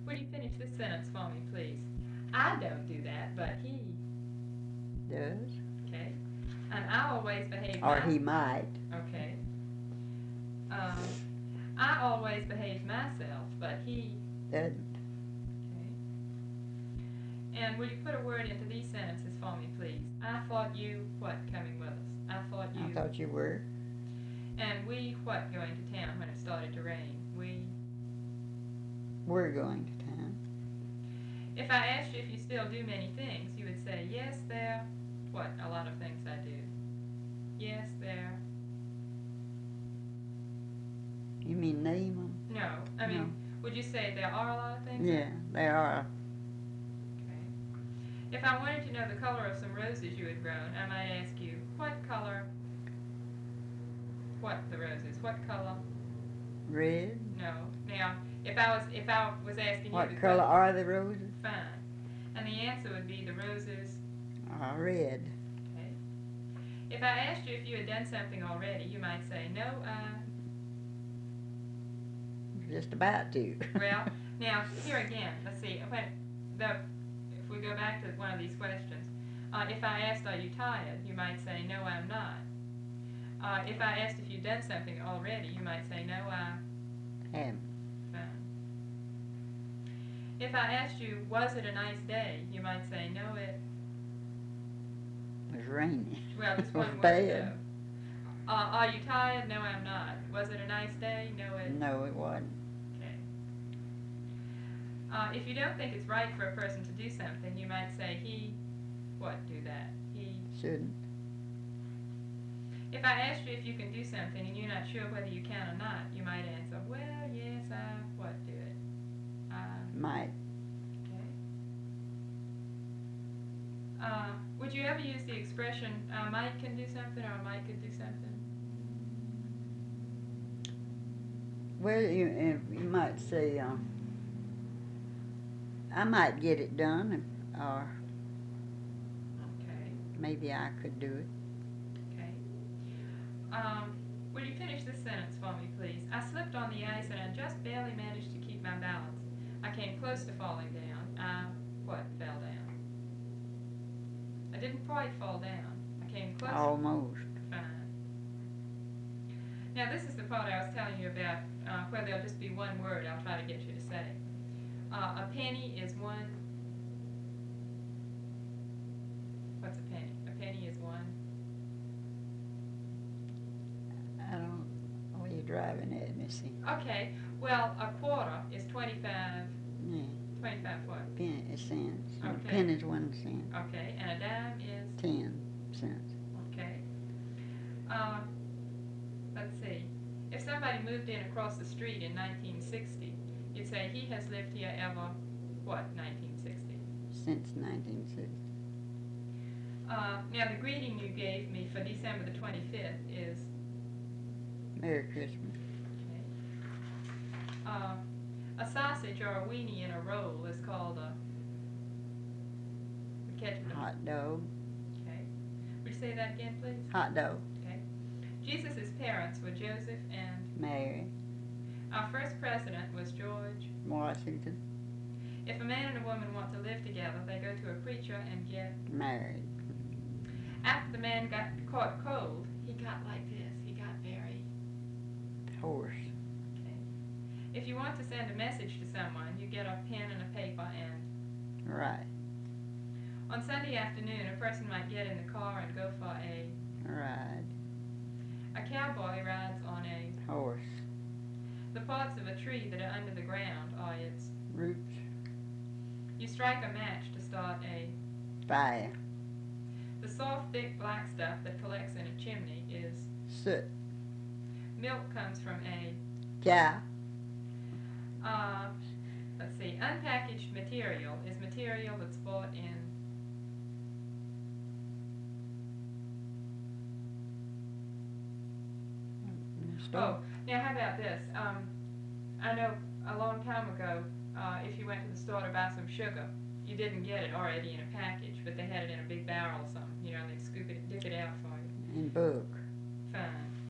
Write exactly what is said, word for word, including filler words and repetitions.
Would you finish this sentence for me, please? I don't do that, but he does. Okay. And I always behave. Or my- he might. Okay. Um, I always behave myself, but he Doesn't. Okay. And will you put a word into these sentences for me, please? I thought you what coming with us? I thought you. I thought you were. And we what going to town when it started to rain? We. We're going to town. If I asked you if you still do many things, you would say, yes, there. What? A lot of things I do. Yes, there. You mean name them? No. I mean, No. would you say there are a lot of things? Yeah, there are. Okay. If I wanted to know the color of some roses you had grown, I might ask you, what color? What the roses? What color? Red. No. Now, if I was if I was asking What you the color question, are the roses? fine. And the answer would be the roses. Uh, red. Okay. If I asked you if you had done something already, you might say, no, I. Just about to. Well, now here again, let's see. When the if we go back to one of these questions, uh, if I asked, are you tired? You might say, no, I'm not. Uh, if I asked if you'd done something already, you might say, no, I. Am. Fine. If I asked you, was it a nice day? You might say, no, it. It was raining. Well, just It was one word. bad. though. Uh, are you tired? No, I'm not. Was it a nice day? No, it. No, it wasn't. Okay. Uh, if you don't think it's right for a person to do something, you might say he, what, do that? He. Shouldn't. If I asked you if you can do something and you're not sure whether you can or not, you might answer, well, yes, I, what, do it? I. Might. Okay. Uh, would you ever use the expression, uh, Mike can do something or Mike could do something? Well, you, you might say, um, I might get it done, or Okay. maybe I could do it. Okay. Um, will you finish this sentence for me, please? I slipped on the ice and I just barely managed to keep my balance. I came close to falling down. I, what, fell down? I didn't quite fall down. I came close. Almost. Fine. Now, this is the part I was telling you about, uh, where there'll just be one word I'll try to get you to say. Uh, a penny is one. What's a penny? A penny is one. I don't. What are you driving at, Missy? Okay, well, a quarter is twenty-five. Yeah. twenty-five what? Penny cents. A Okay. penny's one cent. Okay, and a dime is? Ten cents. Okay. Uh, let's see. If somebody moved in across the street in nineteen sixty, you'd say he has lived here ever, what, nineteen sixty? Since nineteen sixty. Uh, now, the greeting you gave me for December the twenty-fifth is? Merry Christmas. Okay. Uh, a sausage or a weenie in a roll is called a? We catch it. Hot dog. Okay. Would you say that again, please? Hot dog. Okay. Jesus' parents were Joseph and? Mary. Our first president was George. Washington. If a man and a woman want to live together, they go to a preacher and get. Married. After the man got caught cold, he got like this. He got very. Horse. Okay. If you want to send a message to someone, you get a pen and a paper and. Right. On Sunday afternoon, a person might get in the car and go for a. Ride. A cowboy rides on a. Horse. The parts of a tree that are under the ground are its. Roots. You strike a match to start a. Fire. The soft, thick black stuff that collects in a chimney is. Soot. Milk comes from a. Cow. Uh, let's see. Unpackaged material is material that's bought in. Oh, now how about this? Um, I know a long time ago, uh, if you went to the store to buy some sugar, you didn't get it already in a package, but they had it in a big barrel or something. You know, they'd scoop it, dip it out for you. In book. Fine.